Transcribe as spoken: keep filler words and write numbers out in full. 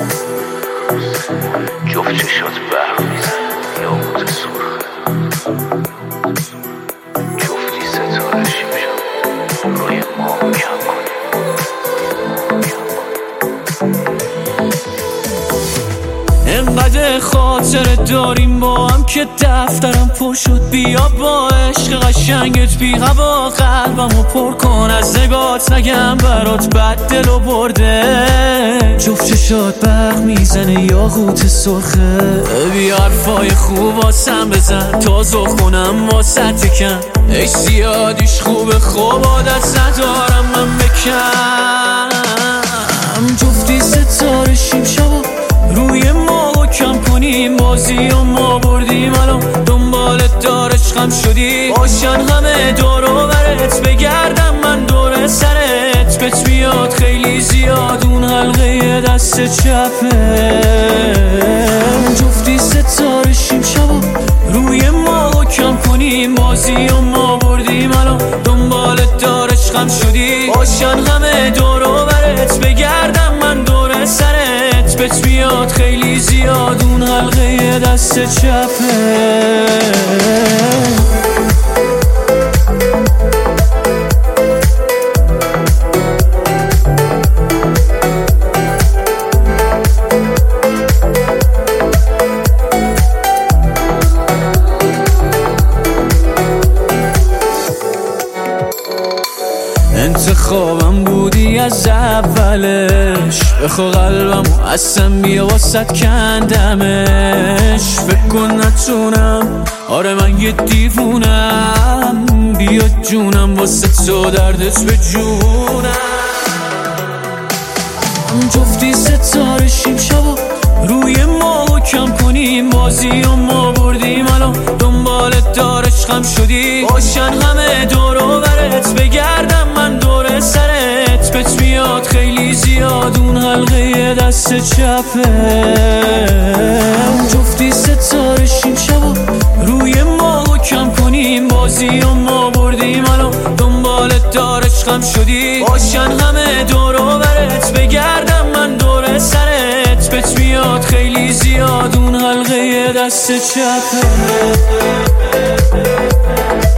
جفت چشات برق میزن یاقوت سرخ، جفتی ستاره شیمشم روی ما کم کنی. انقدر خاطر داریم با هم که دفترم پر شد. بیا با عشق قشنگت بی هوا قلبمو پر کن. از نگات نگم برات بد دلو برده. جفت چشات برق میزنه یاقوت سرخه. بیا حرفای خوب واسم بزن تا ذوق کنم واسه تکم. ای زیادیش خوبه خوب عادت ندارم من بکم. جفتی ستاره شیم شبا روی ما و کم کنیم. بازی و ما بردیم الان دنبالت دار عشقم شدی. باشن همه دور و برت بگردم من دور سرت. بهت میاد خیلی زیاد اون حلقه دست چپه. جفتی ستاره شیم شبا روی ما و کم کنیم. بازی و ما بردیم الان دنبالت دار عشقم شدی. باشن همه دور و برت بگردم من دور سرت. بهت میاد خیلی زیاد اون حلقه دست چپه. انتخابم بودی از اولش. بخوا قلبمو اصلا بیا واسد کندمش. فکر کن نتونم آره من یه دیوونم. بیا جونم واسه تو دردت به جونم. جفتی ستاره شیم شبا روی ما و کم کنیم. بازی و ما بردیم الان دنبالت دار عشقم شدی. باشن همه دور و برت بگردم من دور سرت. بهت میاد خیلی زیاد اون حلقه دست چپه. جفتی ستاره شیم شبا روی ما و کم کنیم. بازی و ما بردیم الان دنبالت دار عشقم شدی. باشن همه دور و برت بگردم من دور سرت. بهت میاد خیلی زیاد اون حلقه دست چپه.